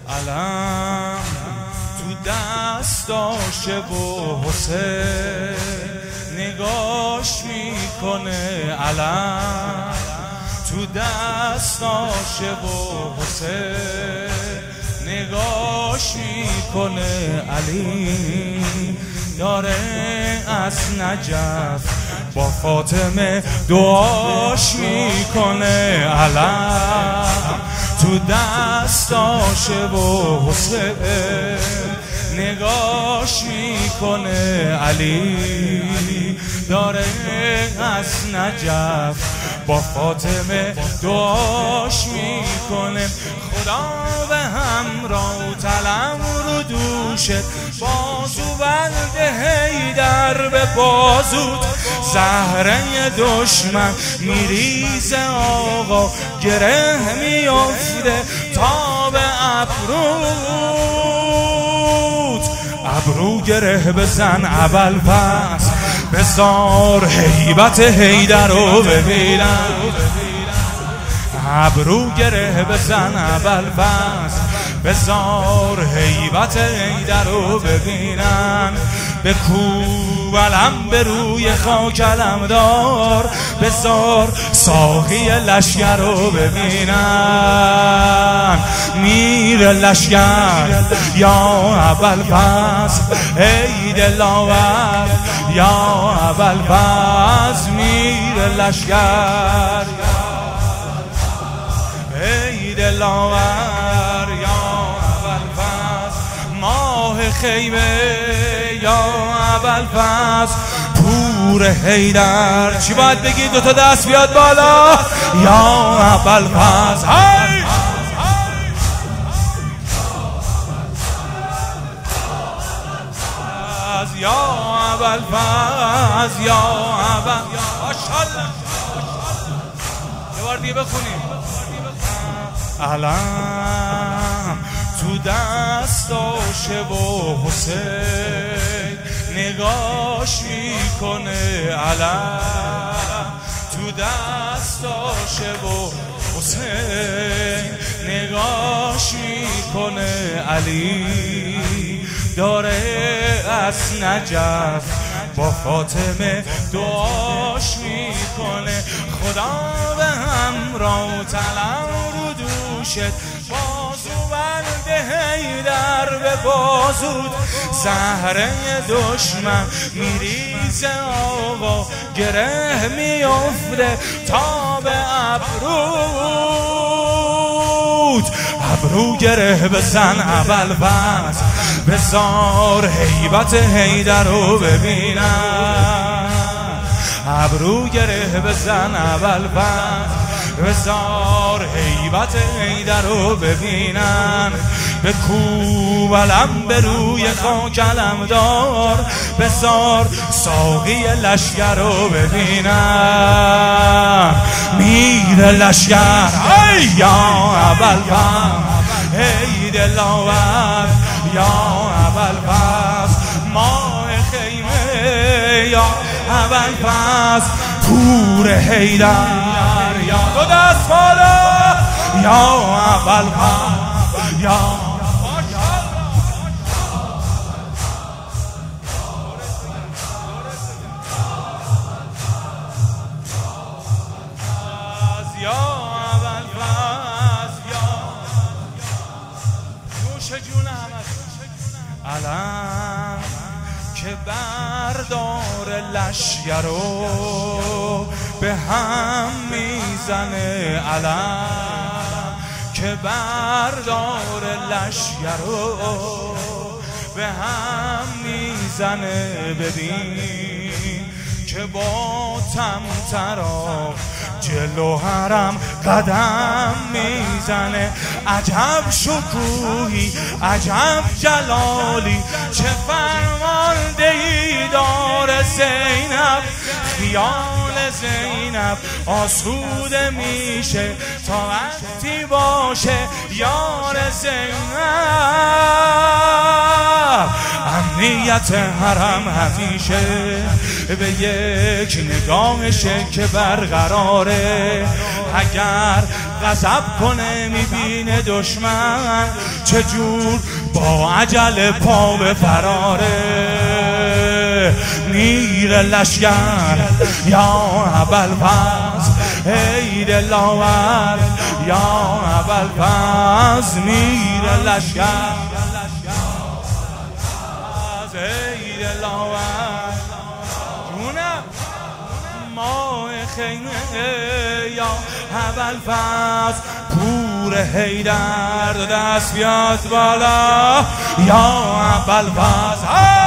علم تو دستاشه و حسین نگاش میکنه، علم تو دستاشه و حسین نگاش میکنه، علی داره از نجف با فاطمه دعاش میکنه، علم تو دستاشه و حسین نگاش میکنه، علی داره از نجف با فاطمه دعاش میکنه. خدا به همراه و تلم رو دوشت، بازو بنده حیدر به بازود، زهره دشمن میریزه آقا، گره میافته تا به ابرو گره بزن اول پس، بذار هیبت حیدر رو ببینم، ابرو گره بزن اول پس، بذار هیبت حیدر رو ببینن، بکوب علم به روی خاک علمدار، بذار ساقی لشگر رو ببینن، میر لشگر یا اول پس، ای دلاور یا اول پس، میر لشگر ای دلاور یا اول پس، ماه خیمه یا اول پس، پور حیدر چی باید بگی؟ دوتا دست بیاد بالا یا اول پس، یا اول پس، یا اول، ماشاءالله یه بار دیگه بخونیم. علم تو دستاشه و حسین نگاش میکنه، علم تو دستاشه و حسین نگاش میکنه، علی داره از نجف با فاطمه دعاش میکنه. خدا به همراه و تلم رو دوشت، بازو بنده حیدر به بازود، زهره دشمن میریزه آقا، گره میافته تا به ابرو گره بزن اول پس، بذار هیبت حیدر رو ببینم، ابرو گره بزن اول پس، بذار هیبت حیدر رو ببینن، بکوب علم به روی خاک علمدار، بذار ساقی لشگر رو ببینن، میر لشگر ای یا اول پس، ای دلاور یا اول پس، ماه خیمه یا اول پس، پور حیدر یا دو دست بالا یا اول پس، یا اول پس، یا نوش جون همه. علم که بردار لشگر رو به هم میزنه، علم که بردار لشگر رو به هم میزنه، ببین که با طمطرا جلو حرم قدم میزنه، عجب شکوهی عجب جلالی، چه فرماندهی داره زینب، خیال زینب آسوده میشه تا وقتی باشه یار زینب، امنیت حرم همیشه به یک نگاهشه که برقراره، اگر غضب کنه میبینه دشمن چجور با عجل پا به فراره. میره لشگر یا ابوالفضل ای دلاور یا ابوالفضل، میره لشگر ای دلاور جونم ماه خیمه یا ابوالفضل. پور حیدر دست بیاد بالا یا ابوالفضل.